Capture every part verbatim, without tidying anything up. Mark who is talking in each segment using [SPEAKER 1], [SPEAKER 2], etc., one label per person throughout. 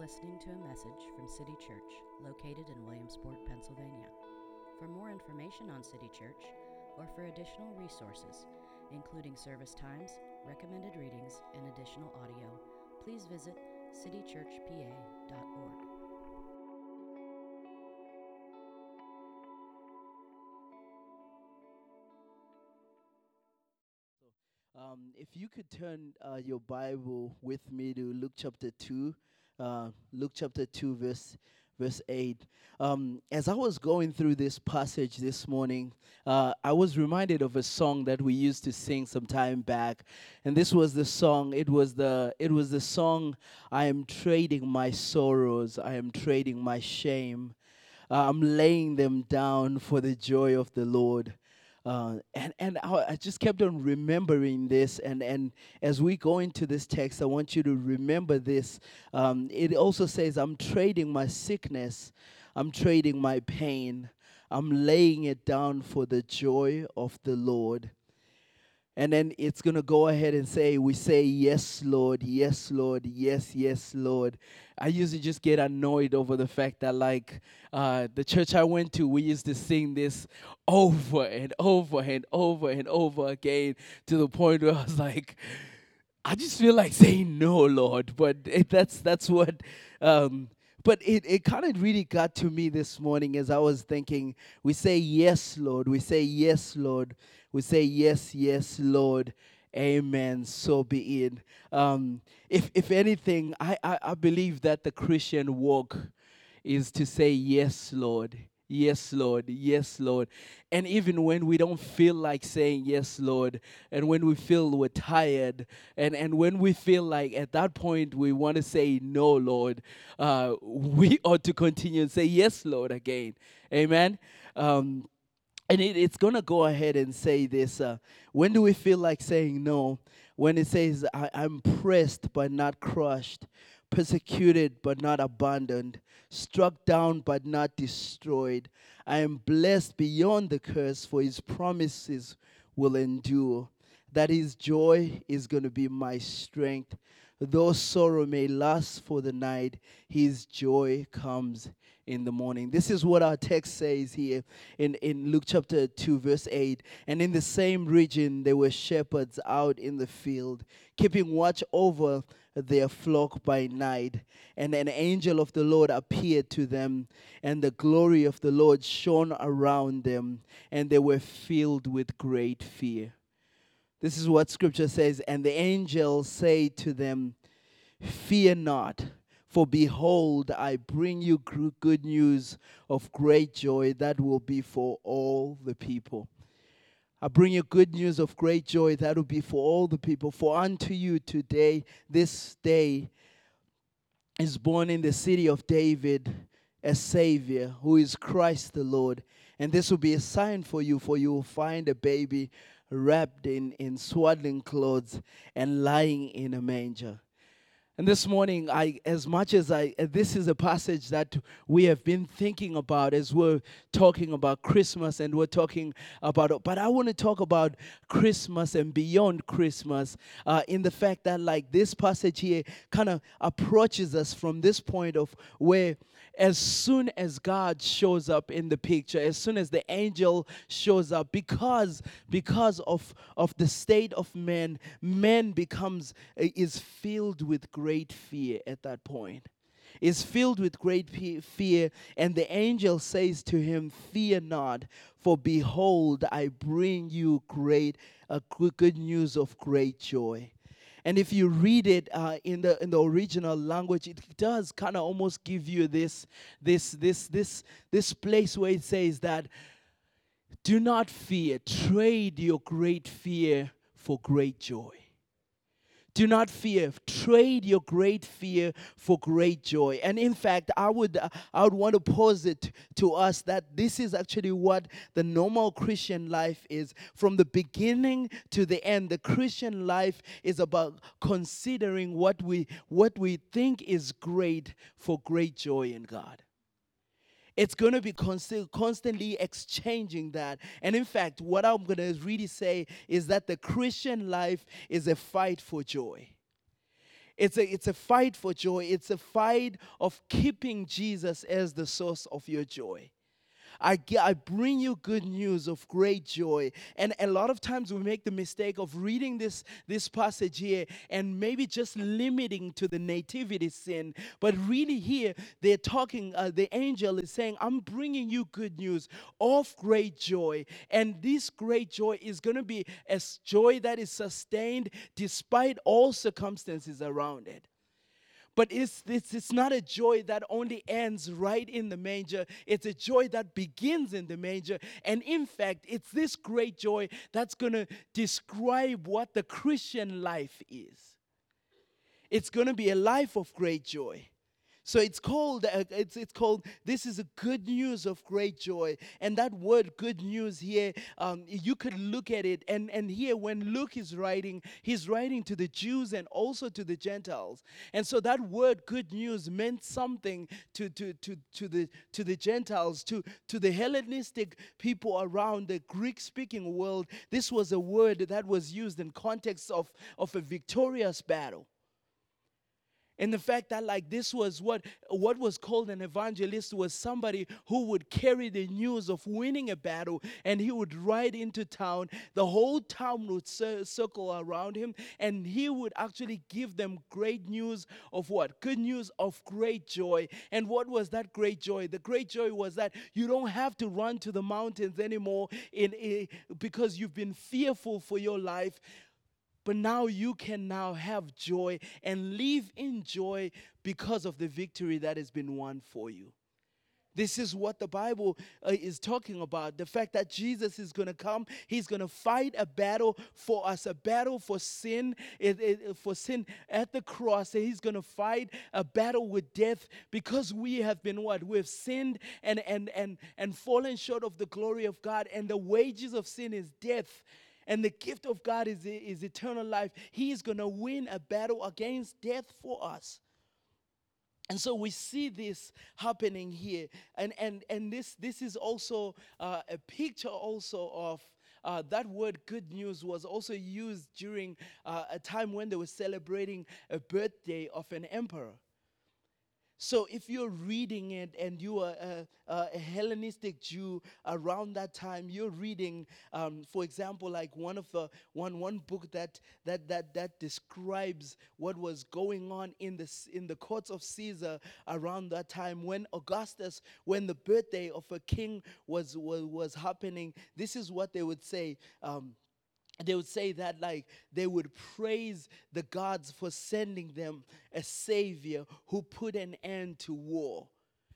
[SPEAKER 1] listening to a message from City Church, located in Williamsport, Pennsylvania. For more information on City Church, or for additional resources, including service times, recommended readings, and additional audio, please visit city church p a dot org.
[SPEAKER 2] Um, if you could turn uh, your Bible with me to Luke chapter two, uh, Luke chapter two, verse verse eight. Um, as I was going through this passage this morning, uh, I was reminded of a song that we used to sing some time back, and this was the song. It was the it was the song. I am trading my sorrows. I am trading my shame. Uh, I'm laying them down for the joy of the Lord. Uh, and and I, I just kept on remembering this. And, and as we go into this text, I want you to remember this. Um, it also says, I'm trading my sickness, I'm trading my pain, I'm laying it down for the joy of the Lord. And then it's going to go ahead and say, we say, yes, Lord, yes, Lord, yes, yes, Lord. I usually just get annoyed over the fact that, like, uh, the church I went to, we used to sing this over and over and over and over again to the point where I was like, I just feel like saying no, Lord. But it, that's that's what. Um, but it, it kind of really got to me this morning as I was thinking. We say yes, Lord. We say yes, Lord. We say yes, yes, Lord. Amen. So be it. Um, if if anything, I, I I believe that the Christian walk is to say yes, Lord. Yes, Lord. Yes, Lord. And even when we don't feel like saying yes, Lord, and when we feel we're tired, and, and when we feel like at that point we want to say no, Lord, uh, we ought to continue and say yes, Lord, again. Amen. Um, and it, it's going to go ahead and say this. Uh, when do we feel like saying no? When it says, I, I'm pressed but not crushed, persecuted but not abandoned, struck down but not destroyed. I am blessed beyond the curse, for his promises will endure. That his joy is going to be my strength. Though sorrow may last for the night, his joy comes in the morning. This is what our text says here in, in Luke chapter two, verse eight. And in the same region, there were shepherds out in the field, keeping watch over their flock by night. And an angel of the Lord appeared to them, and the glory of the Lord shone around them, and they were filled with great fear. This is what scripture says. And the angel said to them, fear not, for behold, I bring you gr- good news of great joy that will be for all the people. I bring you good news of great joy that will be for all the people. For unto you today, this day, is born in the city of David a Savior, who is Christ the Lord. And this will be a sign for you, for you will find a baby wrapped in, in swaddling clothes and lying in a manger. And this morning, I, as much as I, uh, this is a passage that we have been thinking about as we're talking about Christmas and we're talking about, but I want to talk about Christmas and beyond Christmas uh, in the fact that, like, this passage here kind of approaches us from this point of where as soon as God shows up in the picture, as soon as the angel shows up, because because of of the state of man, man becomes uh, is filled with great fear at that point. Is filled with great pe- fear, and the angel says to him, "Fear not, for behold, I bring you great, uh, good news of great joy." And if you read it uh, in the in the original language, it does kind of almost give you this this this this this place where it says that, "Do not fear; trade your great fear for great joy." Do not fear. Trade your great fear for great joy. And in fact, I would uh, I would want to posit to us that this is actually what the normal Christian life is. From the beginning to the end, the Christian life is about considering what we what we think is great for great joy in God. It's going to be const- constantly exchanging that. And in fact, what I'm going to really say is that the Christian life is a fight for joy. It's a, it's a fight for joy. It's a fight of keeping Jesus as the source of your joy. I, ge- I bring you good news of great joy. And a lot of times we make the mistake of reading this, this passage here and maybe just limiting to the nativity scene. But really here, they're talking, uh, the angel is saying, I'm bringing you good news of great joy. And this great joy is going to be a s- joy that is sustained despite all circumstances around it. But it's, it's, it's not a joy that only ends right in the manger. It's a joy that begins in the manger. And in fact, it's this great joy that's going to describe what the Christian life is. It's going to be a life of great joy. So it's called, uh, it's, it's called, this is a good news of great joy. And that word good news here, um, you could look at it. And, and here when Luke is writing, he's writing to the Jews and also to the Gentiles. And so that word good news meant something to, to, to, to, the, to the Gentiles, to, to the Hellenistic people around the Greek-speaking world. This was a word that was used in context of, of a victorious battle. And the fact that like this was what what was called an evangelist was somebody who would carry the news of winning a battle, and he would ride into town. The whole town would cir- circle around him, and he would actually give them great news of what? Good news of great joy. And what was that great joy? The great joy was that you don't have to run to the mountains anymore in, in because you've been fearful for your life. But now you can now have joy and live in joy because of the victory that has been won for you. This is what the Bible uh, is talking about. The fact that Jesus is going to come. He's going to fight a battle for us, a battle for sin, it, it, for sin at the cross. And he's going to fight a battle with death because we have been what? We've sinned and, and, and, and fallen short of the glory of God. And the wages of sin is death. And the gift of God is, is eternal life. He is going to win a battle against death for us. And so we see this happening here. And, and, and this, this is also uh, a picture also of uh, that word good news was also used during uh, a time when they were celebrating a birthday of an emperor. So if you're reading it and you are a, a Hellenistic Jew around that time, you're reading, um, for example, like one of the one one book that that that that describes what was going on in the in the courts of Caesar around that time when Augustus, when the birthday of a king was was, was happening. This is what they would say. Um, They would say that like they would praise the gods for sending them a savior who put an end to war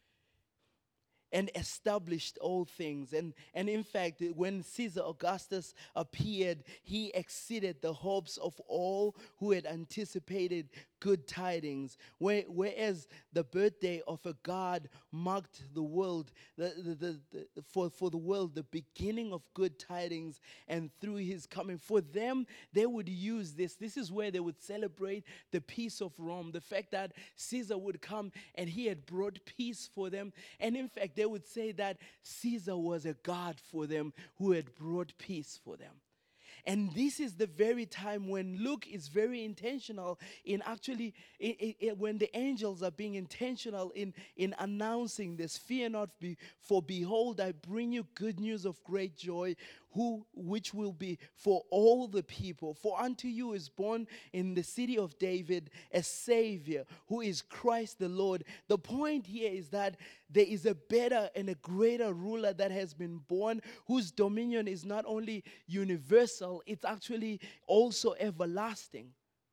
[SPEAKER 2] and established all things. And, and in fact, when Caesar Augustus appeared, he exceeded the hopes of all who had anticipated good tidings. Where, whereas the birthday of a god marked the world, the, the, the, the, for, for the world, the beginning of good tidings, and through his coming. For them, they would use this. This is where they would celebrate the peace of Rome, the fact that Caesar would come and he had brought peace for them. And in fact, they would say that Caesar was a god for them who had brought peace for them. And this is the very time when Luke is very intentional in actually, i i i- when the angels are being intentional in, in announcing this. Fear not, be, for behold, I bring you good news of great joy, who which will be for all the people. For unto you is born in the city of David a Savior, who is Christ the Lord. The point here is that there is a better and a greater ruler that has been born, whose dominion is not only universal, it's actually also everlasting.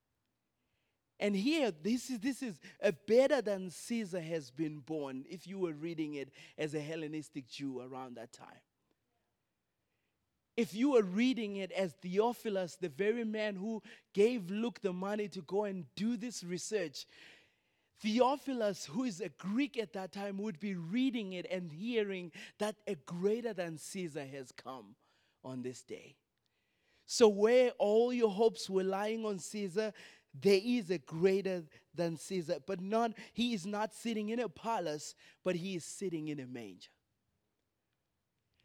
[SPEAKER 2] And here, this is this is a better than Caesar has been born, if you were reading it as a Hellenistic Jew around that time. If you were reading it as Theophilus, the very man who gave Luke the money to go and do this research, Theophilus, who is a Greek at that time, would be reading it and hearing that a greater than Caesar has come on this day. So where all your hopes were lying on Caesar, there is a greater than Caesar. But not, he is not sitting in a palace, but he is sitting in a manger.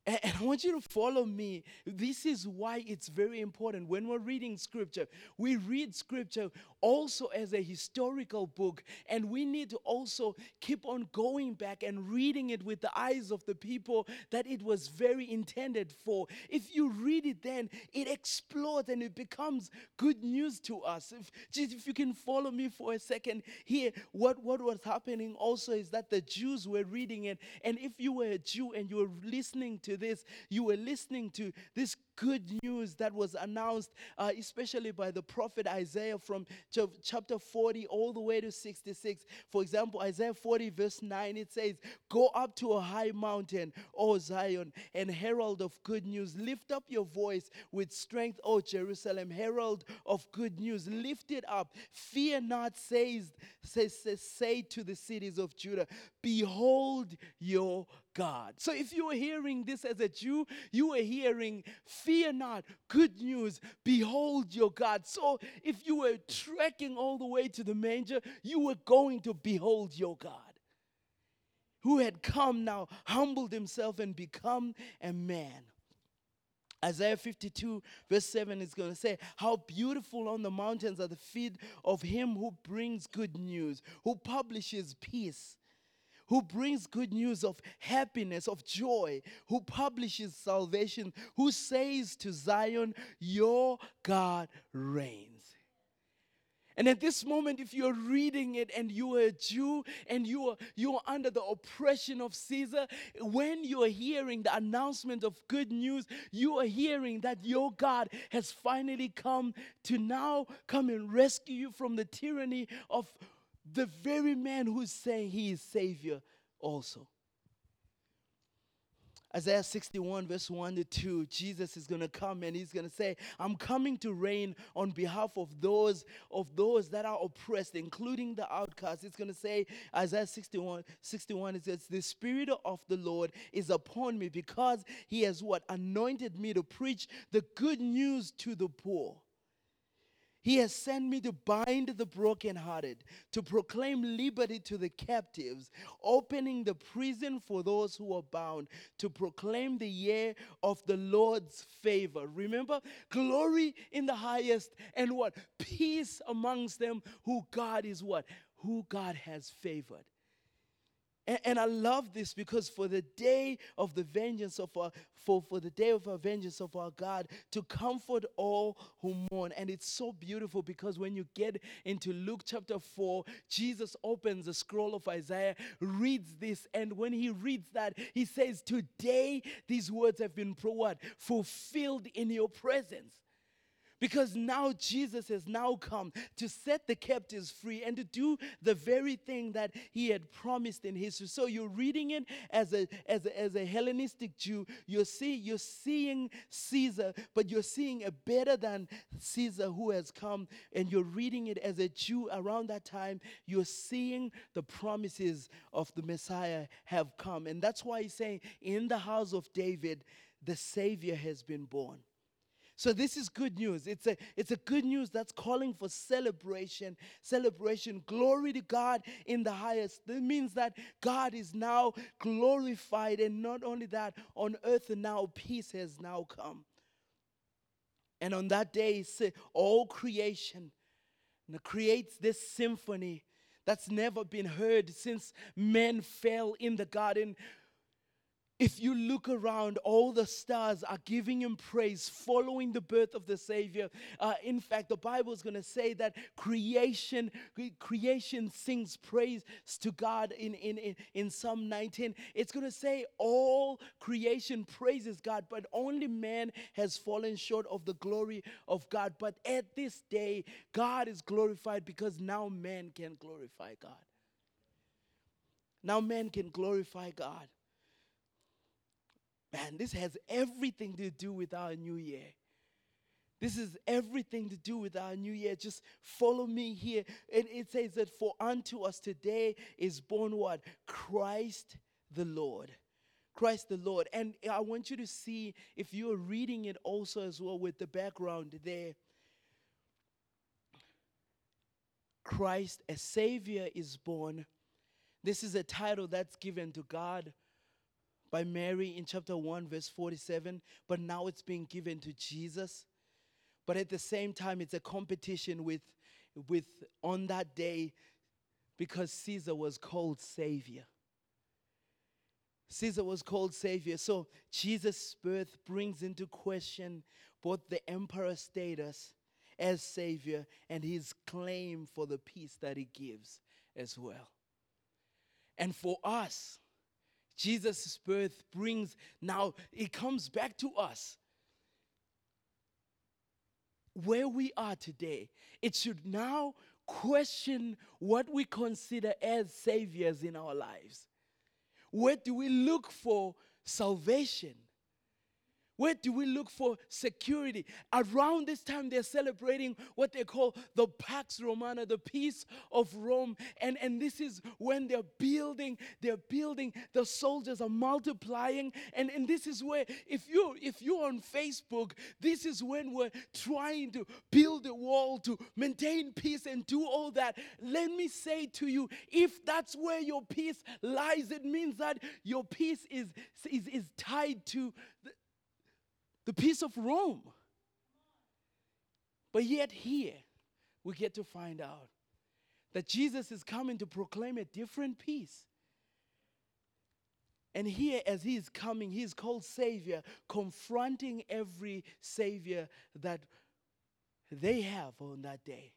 [SPEAKER 2] And, and I want you to follow me. This is why it's very important. When we're reading scripture, we read scripture also as a historical book, and we need to also keep on going back and reading it with the eyes of the people that it was very intended for. If you read it, then it explodes and it becomes good news to us. If, just if you can follow me for a second here, what, what was happening also is that the Jews were reading it, and if you were a Jew and you were listening to this, you were listening to this good news that was announced, uh, especially by the prophet Isaiah from ch- chapter forty all the way to sixty-six. For example, Isaiah forty verse nine, it says, "Go up to a high mountain, O Zion, and herald of good news. Lift up your voice with strength, O Jerusalem, herald of good news. Lift it up. Fear not, says, says, says say to the cities of Judah, behold your God." So if you were hearing this as a Jew, you were hearing, fear not, good news, behold your God. So if you were trekking all the way to the manger, you were going to behold your God, who had come now, humbled himself and become a man. Isaiah fifty-two verse seven is going to say, "How beautiful on the mountains are the feet of him who brings good news, who publishes peace, who brings good news of happiness, of joy, who publishes salvation, who says to Zion, your God reigns." And at this moment, if you're reading it and you are a Jew and you are, you are under the oppression of Caesar, when you are hearing the announcement of good news, you are hearing that your God has finally come to now come and rescue you from the tyranny of the very man who's saying he is Savior also. Isaiah sixty-one verse one to two, Jesus is going to come and he's going to say, "I'm coming to reign on behalf of those of those that are oppressed, including the outcasts." It's going to say, Isaiah sixty-one, sixty-one, it says, "The Spirit of the Lord is upon me because he has what? Anointed me to preach the good news to the poor. He has sent me to bind the brokenhearted, to proclaim liberty to the captives, opening the prison for those who are bound, to proclaim the year of the Lord's favor." Remember, glory in the highest and what? Peace amongst them who God is what? Who God has favored. And, and I love this because for the day of the vengeance of our, for, for the day of our vengeance of our God, to comfort all who mourn. And it's so beautiful because when you get into Luke chapter four, Jesus opens the scroll of Isaiah, reads this, and when he reads that, he says, "Today these words have been what? Fulfilled in your presence." Because now Jesus has now come to set the captives free and to do the very thing that he had promised in history. So you're reading it as a as a, as a Hellenistic Jew. You're see you're seeing Caesar, but you're seeing a better than Caesar who has come. And you're reading it as a Jew around that time. You're seeing the promises of the Messiah have come, and that's why he's saying, "In the house of David, the Savior has been born." So this is good news. It's a, it's a good news that's calling for celebration, celebration, glory to God in the highest. That means that God is now glorified, and not only that, on earth now peace has now come. And on that day, all creation creates this symphony that's never been heard since men fell in the garden. If you look around, all the stars are giving him praise, following the birth of the Savior. Uh, in fact, the Bible is going to say that creation, creation sings praise to God in, in, in, in Psalm nineteen. It's going to say all creation praises God, but only man has fallen short of the glory of God. But at this day, God is glorified because now man can glorify God. Now man can glorify God. Man, this has everything to do with our new year. This is everything to do with our new year. Just follow me here. And it says that for unto us today is born what? Christ the Lord. Christ the Lord. And I want you to see, if you're reading it also as well with the background there, Christ, a Savior, is born. This is a title that's given to God by Mary in chapter one, verse forty-seven, but now it's being given to Jesus. But at the same time, it's a competition with, with on that day, because Caesar was called Savior. Caesar was called Savior. So Jesus' birth brings into question both the emperor's status as Savior and his claim for the peace that he gives as well. And for us, Jesus' birth brings, now it comes back to us. Where we are today, it should now question what we consider as saviors in our lives. Where do we look for salvation? Where do we look for security? Around this time, they're celebrating what they call the Pax Romana, the peace of Rome. And, and this is when they're building, they're building, the soldiers are multiplying. And, and this is where, if, you, if you're on Facebook, this is when we're trying to build a wall to maintain peace and do all that. Let me say to you, if that's where your peace lies, it means that your peace is, is, is tied to the, the peace of Rome. But yet here, we get to find out that Jesus is coming to proclaim a different peace. And here, as he is coming, he is called Savior, confronting every Savior that they have on that day.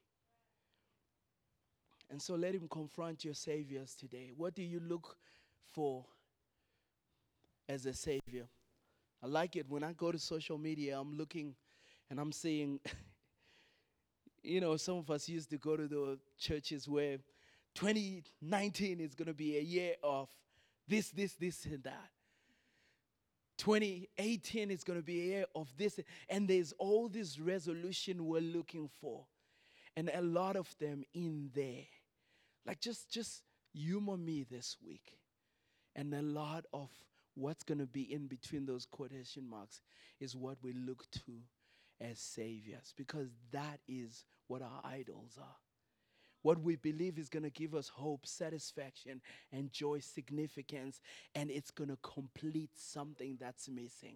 [SPEAKER 2] And so let him confront your Saviors today. What do you look for as a Savior? I like it when I go to social media, I'm looking and I'm seeing, you know, some of us used to go to the churches where twenty nineteen is going to be a year of this, this, this, and that. twenty eighteen is going to be a year of this. And there's all this resolution we're looking for. And a lot of them in there. Like just, just humor me this week. And a lot of what's going to be in between those quotation marks is what we look to as saviors, because that is what our idols are. What we believe is going to give us hope, satisfaction, and joy, significance, and it's going to complete something that's missing.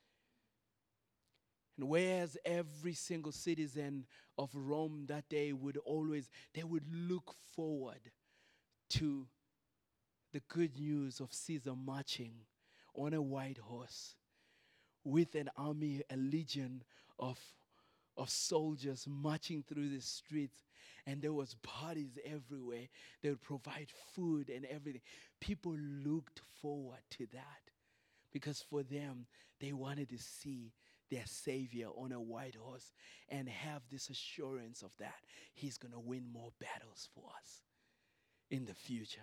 [SPEAKER 2] And whereas every single citizen of Rome that day would always, they would look forward to the good news of Caesar marching on a white horse with an army, a legion of, of soldiers marching through the streets. And there was parties everywhere. They would provide food and everything. People looked forward to that because for them, they wanted to see their Savior on a white horse and have this assurance of that. He's going to win more battles for us in the future.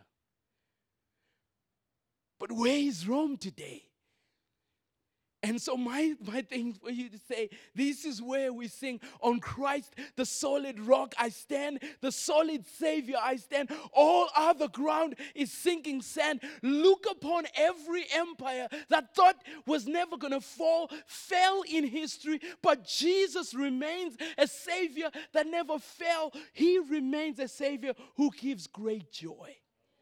[SPEAKER 2] But where is Rome today? And so my, my thing for you to say, this is where we sing, on Christ, the solid rock I stand, the solid Savior I stand. All other ground is sinking sand. Look upon every empire that thought was never going to fall, fell in history, but Jesus remains a Savior that never fell. He remains a Savior who gives great joy.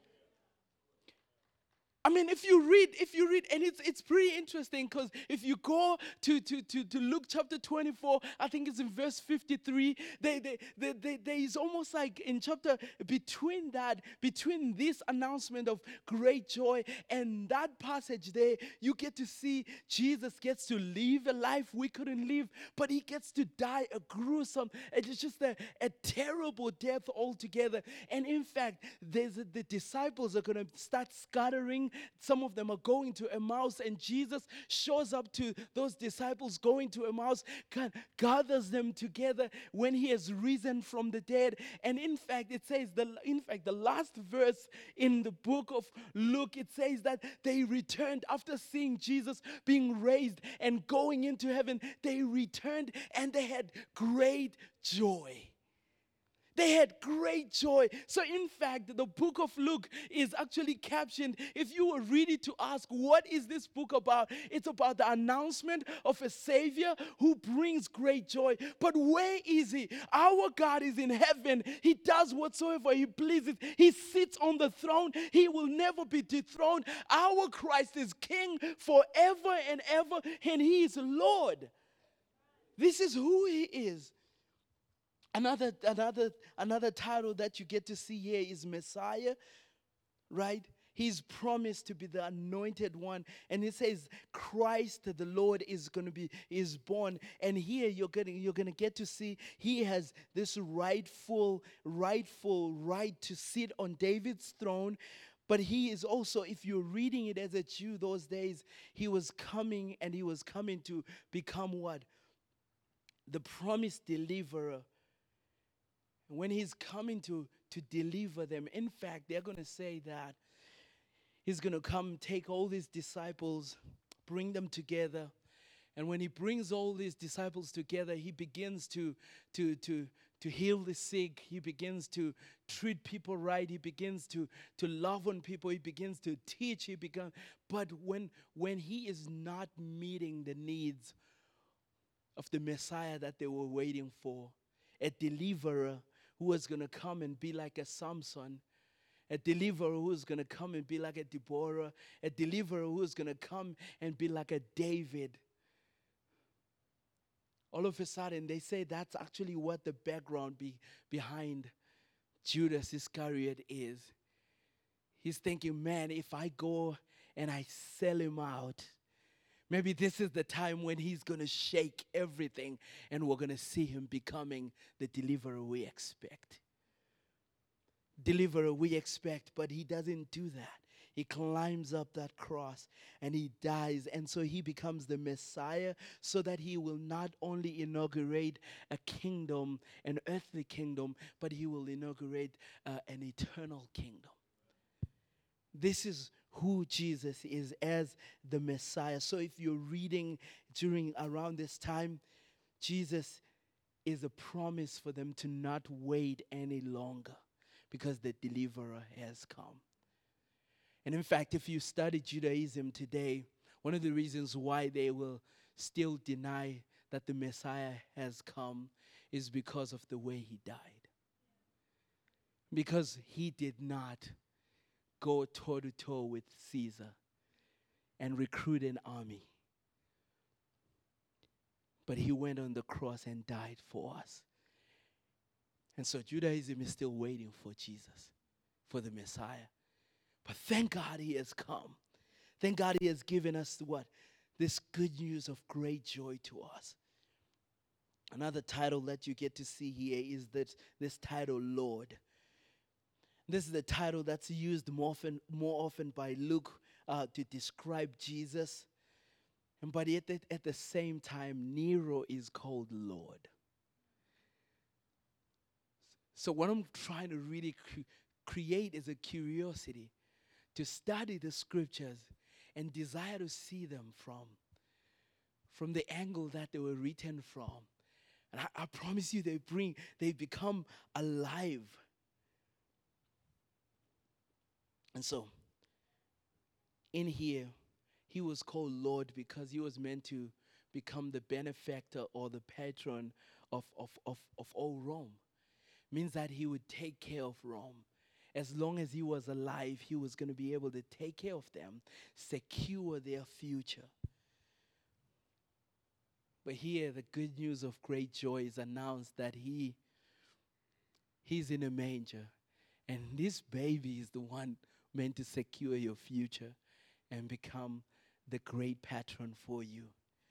[SPEAKER 2] I mean, if you read, if you read, and it's it's pretty interesting because if you go to, to, to, to Luke chapter twenty-four, I think it's in verse fifty-three, they, they, they, they, there is almost like in chapter, between that, between this announcement of great joy and that passage there, you get to see Jesus gets to live a life we couldn't live, but he gets to die a gruesome, it's just a, a terrible death altogether. And in fact, there's a, the disciples are going to start scattering. Some of them are going to Emmaus, and Jesus shows up to those disciples going to Emmaus, gathers them together when he has risen from the dead. And in fact, it says, the, in fact, the last verse in the book of Luke, it says that they returned after seeing Jesus being raised and going into heaven. They returned and they had great joy. They had great joy. So in fact, the book of Luke is actually captioned, if you were really to ask, what is this book about? It's about the announcement of a Savior who brings great joy. But where is he? Our God is in heaven. He does whatsoever he pleases. He sits on the throne. He will never be dethroned. Our Christ is King forever and ever, and he is Lord. This is who he is. Another, another, another title that you get to see here is Messiah, right? He's promised to be the anointed one. And it says Christ the Lord is going to be, is born. And here you're getting, you're going to get to see he has this rightful, rightful right to sit on David's throne. But he is also, if you're reading it as a Jew those days, he was coming and he was coming to become what? The promised deliverer. When he's coming to, to deliver them, in fact, they're going to say that he's going to come take all these disciples, bring them together. And when he brings all these disciples together, he begins to, to, to, to heal the sick. He begins to treat people right. He begins to, to love on people. He begins to teach. He began, but when, when he is not meeting the needs of the Messiah that they were waiting for, a deliverer who was going to come and be like a Samson, a deliverer who is going to come and be like a Deborah, a deliverer who is going to come and be like a David. All of a sudden, they say that's actually what the background be, behind Judas Iscariot is. He's thinking, man, if I go and I sell him out, maybe this is the time when he's going to shake everything and we're going to see him becoming the deliverer we expect. Deliverer we expect, but he doesn't do that. He climbs up that cross and he dies. And so he becomes the Messiah so that he will not only inaugurate a kingdom, an earthly kingdom, but he will inaugurate uh, an eternal kingdom. This is who Jesus is as the Messiah. So if you're reading during around this time, Jesus is a promise for them to not wait any longer because the deliverer has come. And in fact, if you study Judaism today, one of the reasons why they will still deny that the Messiah has come is because of the way he died. Because he did not go toe-to-toe with Caesar and recruit an army. But he went on the cross and died for us. And so Judaism is still waiting for Jesus, for the Messiah. But thank God he has come. Thank God he has given us what? This good news of great joy to us. Another title that you get to see here is this, this title, Lord. This is the title that's used more often, more often by Luke uh, to describe Jesus. And but yet at, at the same time, Nero is called Lord. So what I'm trying to really cre- create is a curiosity to study the scriptures and desire to see them from, from the angle that they were written from. And I, I promise you they bring, they become alive. And so, in here, he was called Lord because he was meant to become the benefactor or the patron of, of, of, of all Rome. Means that he would take care of Rome. As long as he was alive, he was going to be able to take care of them, secure their future. But here, the good news of great joy is announced that he, he's in a manger. And this baby is the one meant to secure your future and become the great patron for you.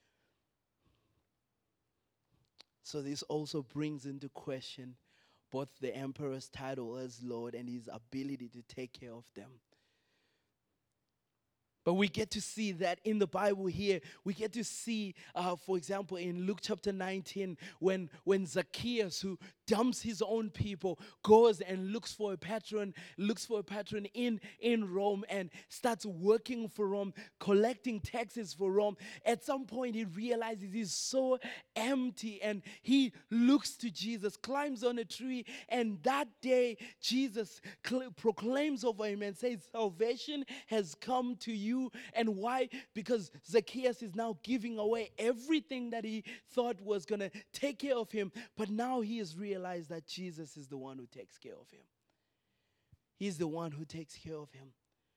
[SPEAKER 2] So this also brings into question both the emperor's title as Lord and his ability to take care of them. But we get to see that in the Bible here. We get to see, uh, for example, in Luke chapter nineteen, when, when Zacchaeus, who dumps his own people, goes and looks for a patron, looks for a patron in, in Rome and starts working for Rome, collecting taxes for Rome. At some point, he realizes he's so empty, and he looks to Jesus, climbs on a tree, and that day, Jesus cl- proclaims over him and says, salvation has come to you. And why? Because Zacchaeus is now giving away everything that he thought was going to take care of him, but now he has realized that Jesus is the one who takes care of him. He's the one who takes care of him.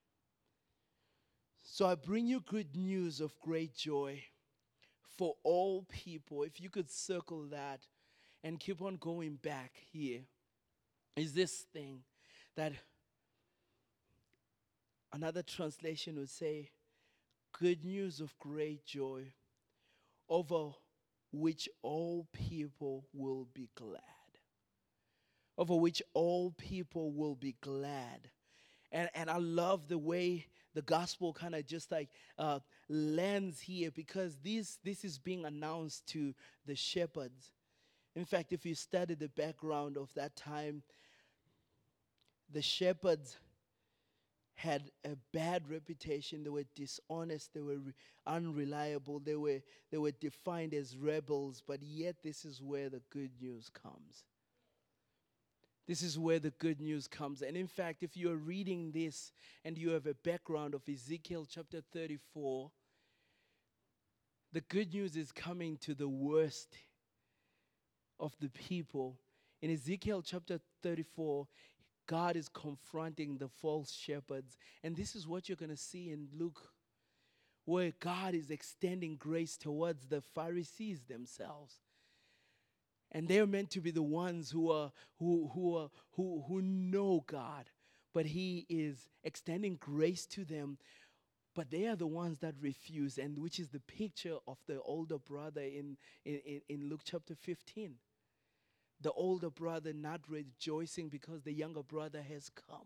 [SPEAKER 2] So I bring you good news of great joy for all people. If you could circle that and keep on going back here, is this thing that another translation would say, good news of great joy over which all people will be glad. Over which all people will be glad. And, and I love the way the gospel kind of just like uh, lands here, because this, this is being announced to the shepherds. In fact, if you study the background of that time, the shepherds had a bad reputation. They were dishonest. They were re- unreliable. They were, they were defined as rebels. But yet this is where the good news comes. This is where the good news comes. And in fact, if you're reading this and you have a background of Ezekiel chapter thirty-four, the good news is coming to the worst of the people. In Ezekiel chapter thirty-four, God is confronting the false shepherds. And this is what you're going to see in Luke, where God is extending grace towards the Pharisees themselves. And they're meant to be the ones who are who who are who who know God, but He is extending grace to them. But they are the ones that refuse, and which is the picture of the older brother in in, in Luke chapter fifteen. The older brother not rejoicing because the younger brother has come.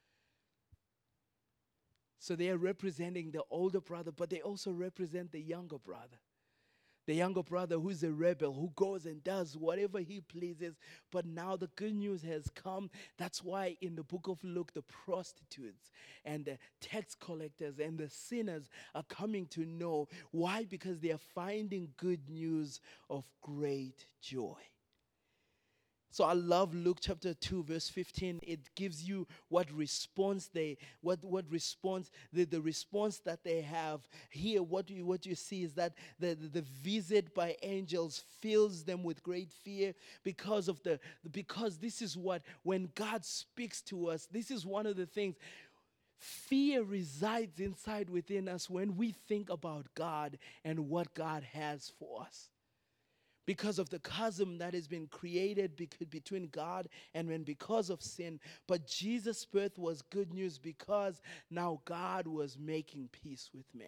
[SPEAKER 2] So they are representing the older brother, but they also represent the younger brother. The younger brother who's a rebel, who goes and does whatever he pleases. But now the good news has come. That's why in the book of Luke, the prostitutes and the tax collectors and the sinners are coming to know. Why? Because they are finding good news of great joy. So I love Luke chapter two, verse fifteen. It gives you what response they, what, what response, the, the response that they have. Here, what you, what you see is that the, the, the visit by angels fills them with great fear because of the, because this is what, when God speaks to us, this is one of the things. Fear resides inside within us when we think about God and what God has for us. Because of the chasm that has been created between God and man because of sin. But Jesus' birth was good news because now God was making peace with man.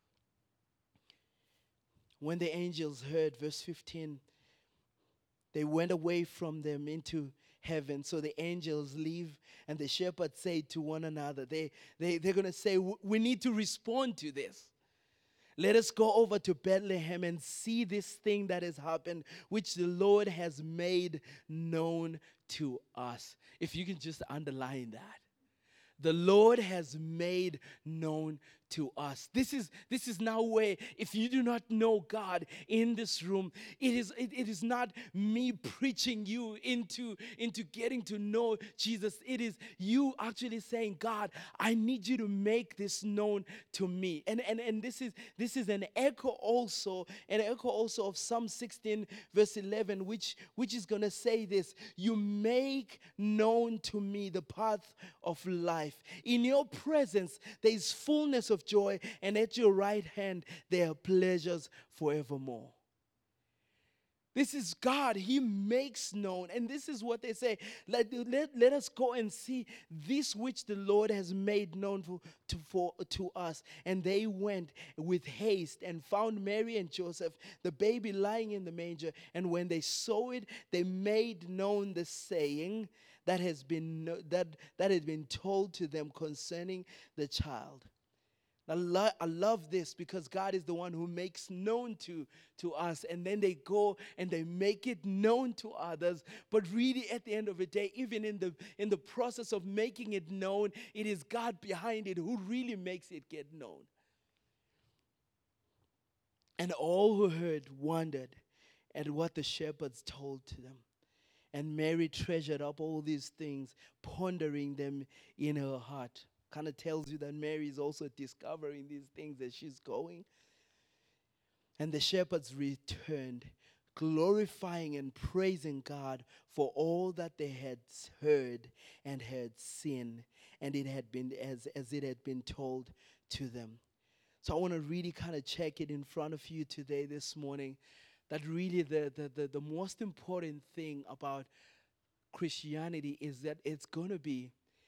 [SPEAKER 2] When the angels heard, verse fifteen, they went away from them into heaven. So the angels leave, and the shepherds say to one another, they, they, they're going to say, we need to respond to this. Let us go over to Bethlehem and see this thing that has happened, which the Lord has made known to us. If you can just underline that. The Lord has made known to us. This is this is now where, if you do not know God in this room, it is it, it is not me preaching you into, into getting to know Jesus. It is you actually saying, God, I need you to make this known to me. And and, and this is this is an echo also, an echo also of Psalm sixteen, verse eleven, which, which is gonna say this: you make known to me the path of life. In your presence there is fullness of joy, and at your right hand there are pleasures forevermore. This is God. He makes known. And this is what they say. Let, let, let us go and see this which the Lord has made known for, to, for, to us. And they went with haste and found Mary and Joseph, the baby lying in the manger. And when they saw it, they made known the saying that has been, that, that had been told to them concerning the child. I, lo- I love this because God is the one who makes known to, to us, and then they go and they make it known to others. But really, at the end of the day, even in the in the process of making it known, it is God behind it who really makes it get known. And all who heard wondered at what the shepherds told to them. And Mary treasured up all these things, pondering them in her heart. Kind of tells you that Mary is also discovering these things as she's going. And the shepherds returned, glorifying and praising God for all that they had heard and had seen, and it had been as, as it had been told to them. So I want to really kind of check it in front of you today, this morning, that really the, the, the, the most important thing about Christianity is that it's going to be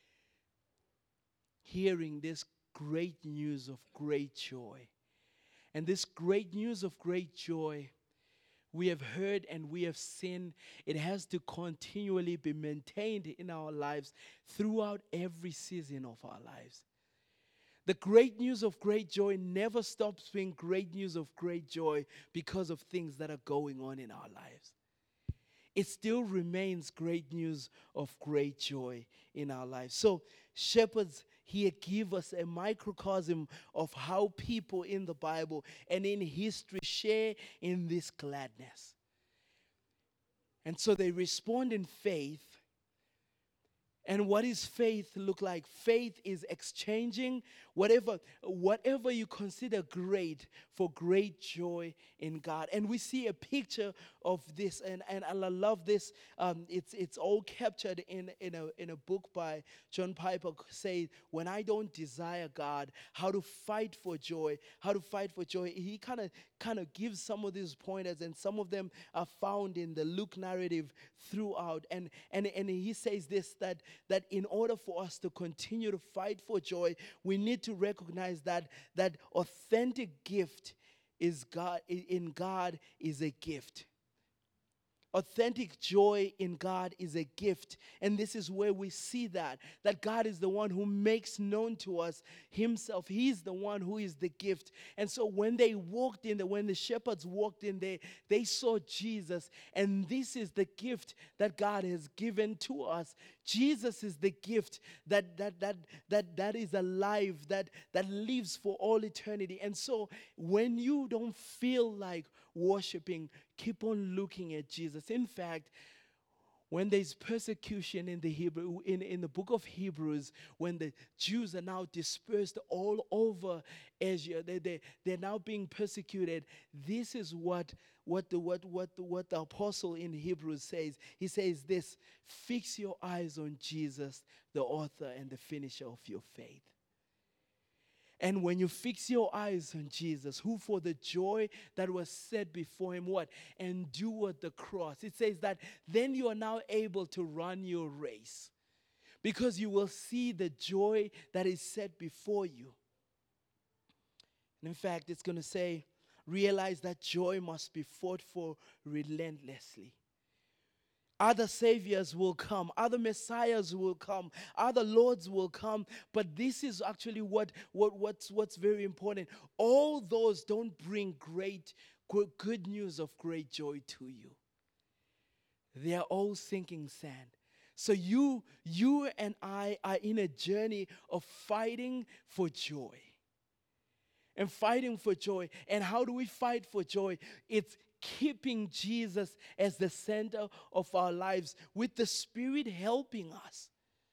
[SPEAKER 2] hearing this great news of great joy. And this great news of great joy, we have heard and we have seen, it has to continually be maintained in our lives throughout every season of our lives. The great news of great joy never stops being great news of great joy because of things that are going on in our lives. It still remains great news of great joy in our lives. So shepherds here give us a microcosm of how people in the Bible and in history share in this gladness. And so they respond in faith. And what does faith look like? Faith is exchanging whatever, whatever you consider great for great joy in God. And we see a picture of this, and, and I love this. Um, it's it's all captured in, in, a, in a book by John Piper, say, when I don't desire God, how to fight for joy, how to fight for joy. He kind of kind of gives some of these pointers, and some of them are found in the Luke narrative throughout. And, and, and he says this, that that in order for us to continue to fight for joy, we need to recognize that that authentic gift is God, in God is a gift. Authentic joy in God is a gift. And this is where we see that, that God is the one who makes known to us himself. He's the one who is the gift. And so when they walked in there, when the shepherds walked in there, they saw Jesus. And this is the gift that God has given to us. Jesus is the gift that that that that that is alive, that that lives for all eternity. And so when you don't feel like worshiping, keep on looking at Jesus. In fact, when there's persecution in the Hebrew, in, in the book of Hebrews, when the Jews are now dispersed all over Asia, they, they, they're now being persecuted. This is what, what, the, what, what, what the apostle in Hebrews says. He says this, fix your eyes on Jesus, the author and the finisher of your faith. And when you fix your eyes on Jesus, who for the joy that was set before him, what? Endured the cross. It says that then you are now able to run your race because you will see the joy that is set before you. And in fact, it's going to say, realize that joy must be fought for relentlessly. Other saviors will come, other messiahs will come, other lords will come, but this is actually what, what what's what's very important. All those don't bring great good news of great joy to you. They are all sinking sand. So you you and I are in a journey of fighting for joy. And fighting for joy. And how do we fight for joy? It's keeping Jesus as the center of our lives, with the Spirit helping us.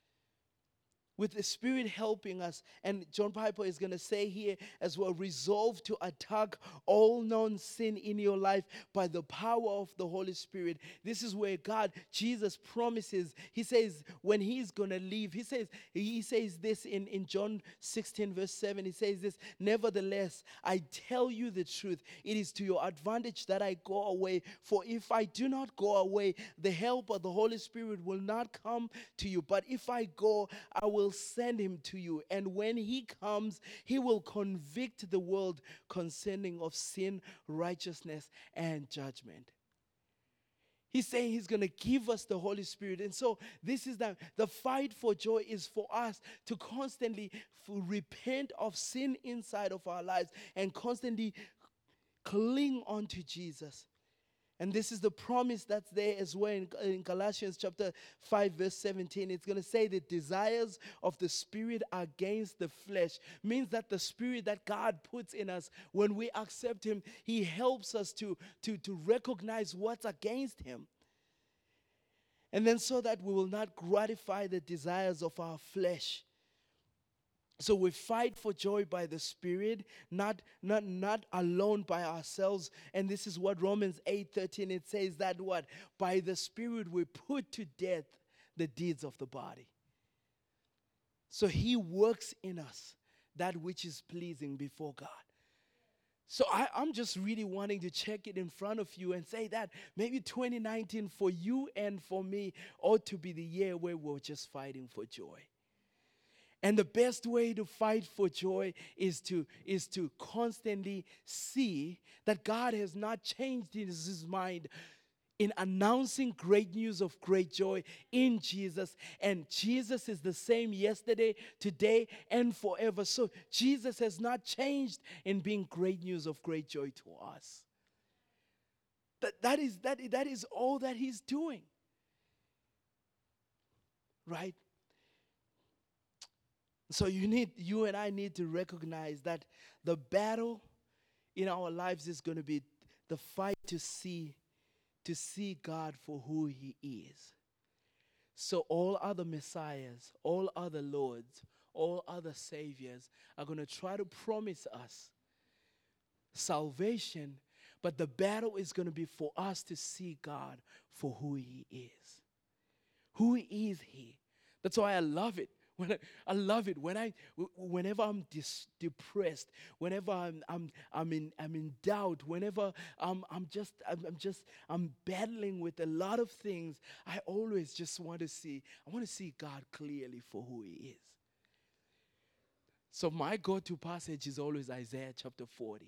[SPEAKER 2] With the Spirit helping us. And John Piper is going to say here as well, resolve to attack all known sin in your life by the power of the Holy Spirit. This is where God, Jesus promises, he says when he's going to leave, he says, he says this in, in John sixteen verse seven, he says this, nevertheless, I tell you the truth, it is to your advantage that I go away, for if I do not go away, the helper, the Holy Spirit will not come to you, but if I go, I will send him to you, and when he comes, he will convict the world concerning of sin, righteousness, and judgment. He's saying he's going to give us the Holy Spirit. And so this is the, the fight for joy is for us to constantly f- repent of sin inside of our lives and constantly cling on to Jesus. And this is the promise that's there as well in, in Galatians chapter five, verse seventeen. It's going to say the desires of the Spirit against the flesh. Means that the Spirit that God puts in us, when we accept Him, He helps us to, to, to recognize what's against Him. And then so that we will not gratify the desires of our flesh. So we fight for joy by the Spirit, not, not, not alone by ourselves. And this is what Romans eight thirteen, it says that what? By the Spirit we put to death the deeds of the body. So He works in us that which is pleasing before God. So I, I'm just really wanting to check it in front of you and say that maybe twenty nineteen for you and for me ought to be the year where we're just fighting for joy. And the best way to fight for joy is to, is to constantly see that God has not changed his, his mind in announcing great news of great joy in Jesus. And Jesus is the same yesterday, today, and forever. So Jesus has not changed in being great news of great joy to us. That, that, is, that, that is all that he's doing. Right? So you need, you and I need to recognize that the battle in our lives is going to be the fight to see, to see God for who he is. So all other messiahs, all other lords, all other saviors are going to try to promise us salvation, but the battle is going to be for us to see God for who he is. Who is he? That's why I love it. When I, I love it when I, whenever I'm dis, depressed, whenever I'm, I'm, I'm in, I'm in doubt, whenever I'm, I'm just, I'm, I'm just, I'm battling with a lot of things. I always just want to see, I want to see God clearly for who He is. So my go-to passage is always Isaiah chapter forty,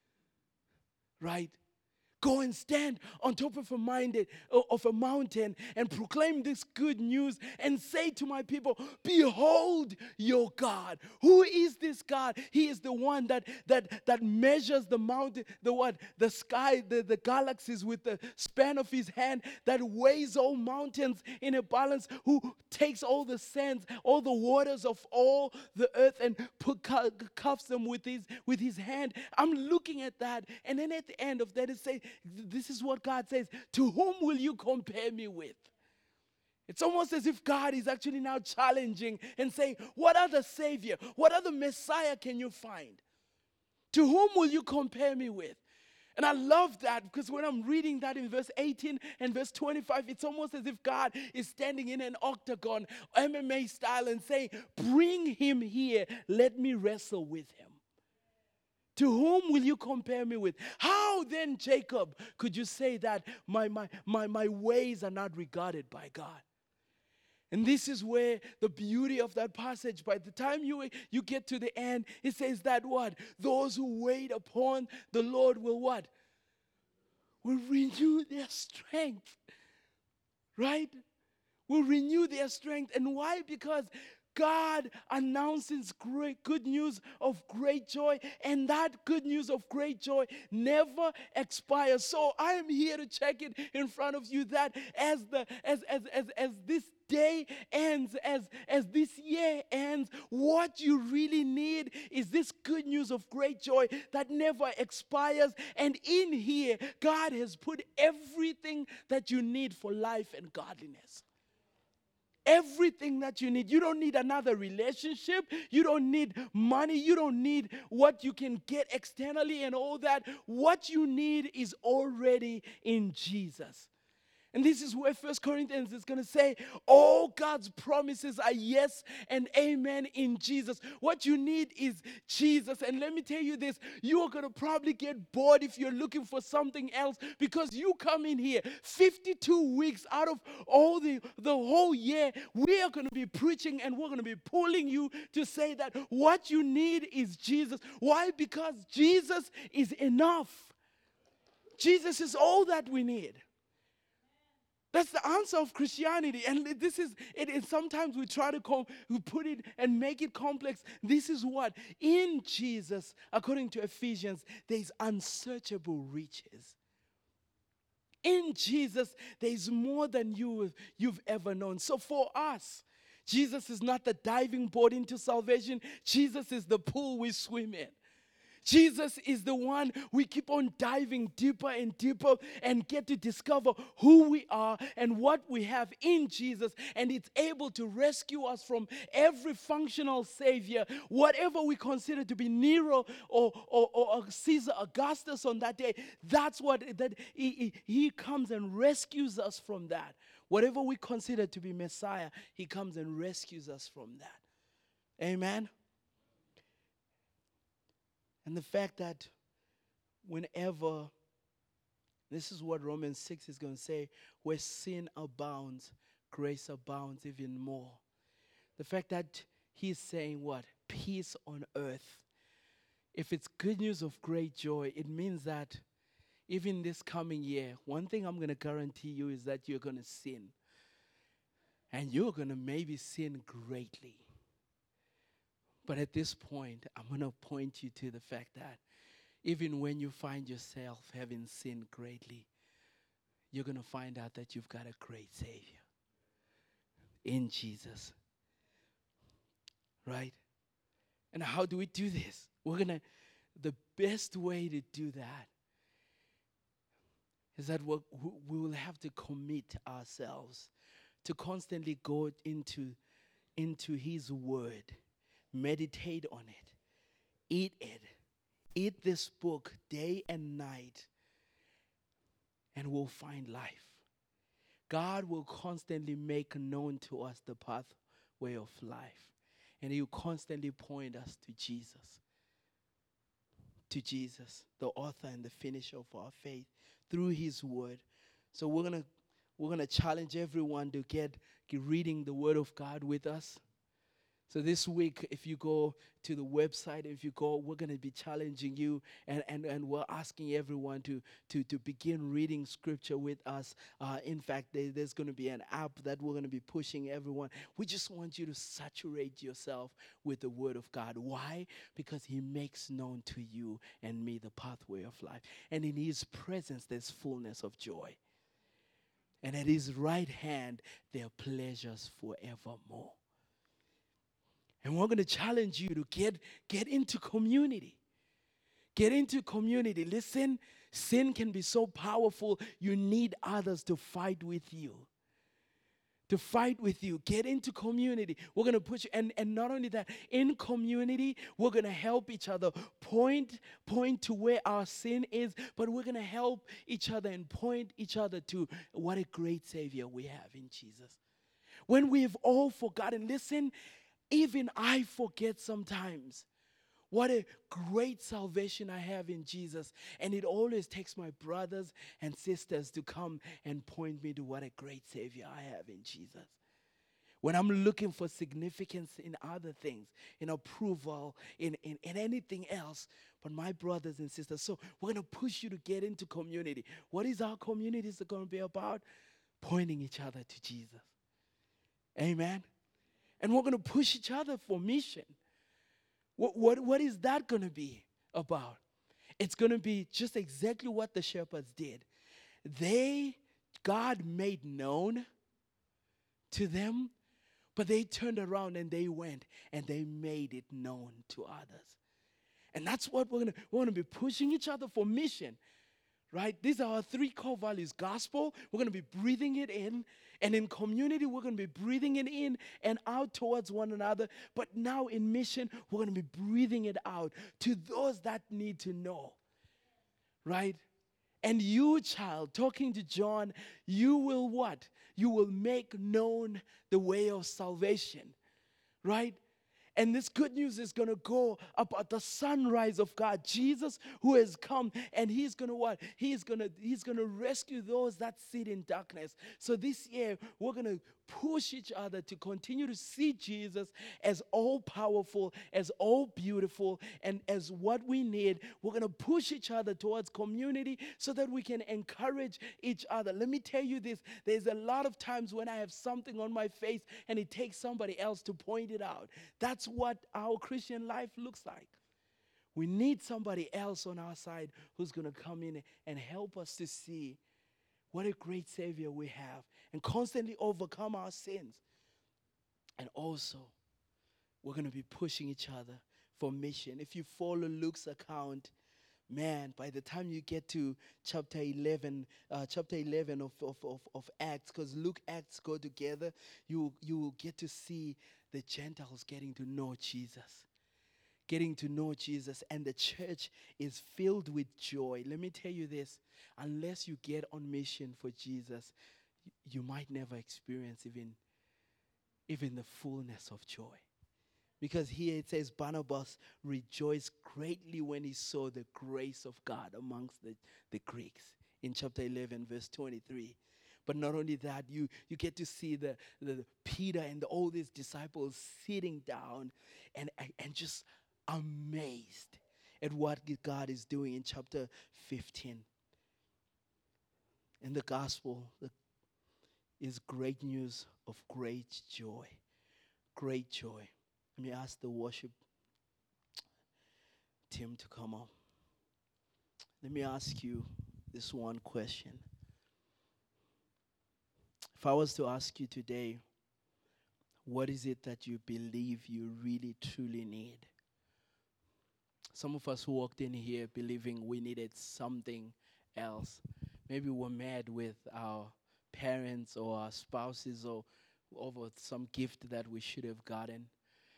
[SPEAKER 2] right? Go and stand on top of a, minded, of a mountain and proclaim this good news and say to my people, behold your God. Who is this God? He is the one that that that measures the mountain, the what? The sky, the, the galaxies with the span of his hand, that weighs all mountains in a balance, who takes all the sands, all the waters of all the earth and put, cuffs them with his with his hand. I'm looking at that, and then at the end of that it says, this is what God says, to whom will you compare me with? It's almost as if God is actually now challenging and saying, what other Savior, what other Messiah can you find? To whom will you compare me with? And I love that, because when I'm reading that in verse eighteen and verse twenty-five, it's almost as if God is standing in an octagon, M M A style, and saying, bring him here, let me wrestle with him. To whom will you compare me with? How then, Jacob, could you say that my, my, my, my ways are not regarded by God? And this is where the beauty of that passage, by the time you, you get to the end, it says that what? Those who wait upon the Lord will what? Will renew their strength. Right? Will renew their strength. And why? Because God announces great good news of great joy, and that good news of great joy never expires. So I am here to check it in front of you that as the as as as, as this day ends, as as this year ends, what you really need is this good news of great joy that never expires. And in here, God has put everything that you need for life and godliness. Everything that you need. You don't need another relationship. You don't need money. You don't need what you can get externally and all that. What you need is already in Jesus. And this is where First Corinthians is going to say, all God's promises are yes and amen in Jesus. What you need is Jesus. And let me tell you this, you are going to probably get bored if you're looking for something else, because you come in here fifty-two weeks out of all the, the whole year, we are going to be preaching and we're going to be pulling you to say that what you need is Jesus. Why? Because Jesus is enough. Jesus is all that we need.
[SPEAKER 3] That's the answer of Christianity. And this is, it is sometimes we try to com- we put it and make it complex. This is what? In Jesus, according to Ephesians, there is unsearchable riches. In Jesus, there is more than you, you've ever known. So for us, Jesus is not the diving board into salvation. Jesus is the pool we swim in. Jesus is the one we keep on diving deeper and deeper and get to discover who we are and what we have in Jesus. And it's able to rescue us from every functional savior, whatever we consider to be Nero or, or, or Caesar Augustus on that day. That's what that he, he, he comes and rescues us from that. Whatever we consider to be Messiah, he comes and rescues us from that. Amen. And the fact that whenever, this is what Romans six is going to say, where sin abounds, grace abounds even more. The fact that he's saying what? Peace on earth. If it's good news of great joy, it means that even this coming year, one thing I'm going to guarantee you is that you're going to sin. And you're going to maybe sin greatly. But at this point, I'm going to point you to the fact that even when you find yourself having sinned greatly, you're going to find out that you've got a great Savior in Jesus. Right? And how do we do this? We're going to, the best way to do that is that we'll, we will have to commit ourselves to constantly go into, into His Word. Meditate on it. Eat it. Eat this book day and night. And we'll find life. God will constantly make known to us the pathway of life. And He will constantly point us to Jesus. To Jesus, the author and the finisher of our faith, through His Word. So we're gonna we're gonna challenge everyone to get, get reading the Word of God with us. So this week, if you go to the website, if you go, we're going to be challenging you, and, and, and we're asking everyone to, to, to begin reading Scripture with us. Uh, in fact, there, there's going to be an app that we're going to be pushing everyone. We just want you to saturate yourself with the Word of God. Why? Because He makes known to you and me the pathway of life. And in His presence, there's fullness of joy. And at His right hand, there are pleasures forevermore. And we're going to challenge you to get, get into community. Get into community. Listen, sin can be so powerful, you need others to fight with you. To fight with you. Get into community. We're going to push you. And, and not only that, in community, we're going to help each other. Point, point to where our sin is, but we're going to help each other and point each other to what a great Savior we have in Jesus. When we've all forgotten, listen, even I forget sometimes what a great salvation I have in Jesus. And it always takes my brothers and sisters to come and point me to what a great Savior I have in Jesus. When I'm looking for significance in other things, in approval, in, in, in anything else, but my brothers and sisters. So we're going to push you to get into community. What is our community going to be about? Pointing each other to Jesus. Amen. And we're going to push each other for mission. What, what, what is that going to be about? It's going to be just exactly what the shepherds did. They, God made known to them, but they turned around and they went and they made it known to others. And that's what we're going to, we're going to be pushing each other for mission. Right? These are our three core values. Gospel, we're going to be breathing it in. And in community, we're going to be breathing it in and out towards one another. But now in mission, we're going to be breathing it out to those that need to know. Right? And you, child, talking to John, you will what? You will make known the way of salvation. Right? And this good news is going to go up at the sunrise of God. Jesus who has come, and He's going to what? He's going to He's going to rescue those that sit in darkness. So this year, we're going to push each other to continue to see Jesus as all powerful, as all beautiful, and as what we need. We're going to push each other towards community so that we can encourage each other. Let me tell you this, there's a lot of times when I have something on my face and it takes somebody else to point it out. That's what our Christian life looks like. We need somebody else on our side who's going to come in and help us to see what a great Savior we have and constantly overcome our sins. And also, we're going to be pushing each other for mission. If you follow Luke's account, man, by the time you get to chapter eleven, uh, chapter eleven of, of, of, of Acts, because Luke, Acts go together, you, you will get to see the Gentiles getting to know Jesus. Getting to know Jesus, and the church is filled with joy. Let me tell you this, unless you get on mission for Jesus, you, you might never experience even, even the fullness of joy. Because here it says, Barnabas rejoiced greatly when he saw the grace of God amongst the, the Greeks, in chapter eleven, verse twenty-three. But not only that, you, you get to see the, the Peter and all these disciples sitting down and, and just amazed at what God is doing in chapter fifteen. In the gospel the, is great news of great joy. Great joy. Let me ask the worship team to come up. Let me ask you this one question. If I was to ask you today, what is it that you believe you really truly need? Some of us walked in here believing we needed something else. Maybe we're mad with our parents or our spouses or over some gift that we should have gotten.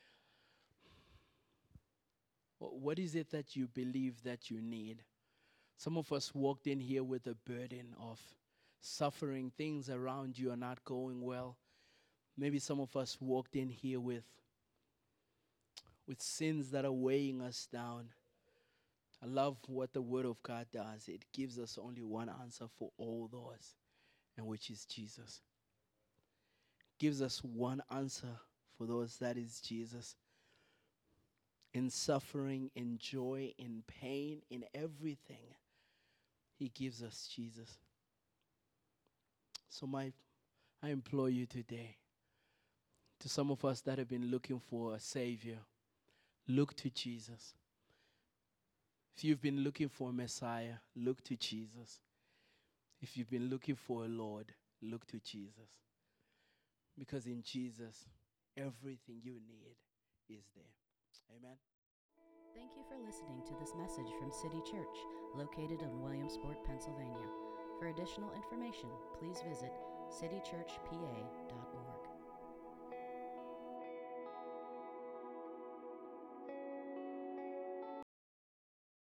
[SPEAKER 3] What is it that you believe that you need? Some of us walked in here with a burden of suffering. Things around you are not going well. Maybe some of us walked in here with with sins that are weighing us down. I love what the Word of God does. It gives us only one answer for all those, and which is Jesus. Gives us one answer for those, that is Jesus. In suffering, in joy, in pain, in everything, He gives us Jesus. So my, I implore you today, to some of us that have been looking for a Savior, look to Jesus. If you've been looking for a Messiah, look to Jesus. If you've been looking for a Lord, look to Jesus. Because in Jesus, everything you need is there. Amen.
[SPEAKER 1] Thank you for listening to this message from City Church, located in Williamsport, Pennsylvania. For additional information, please visit city church p a dot org.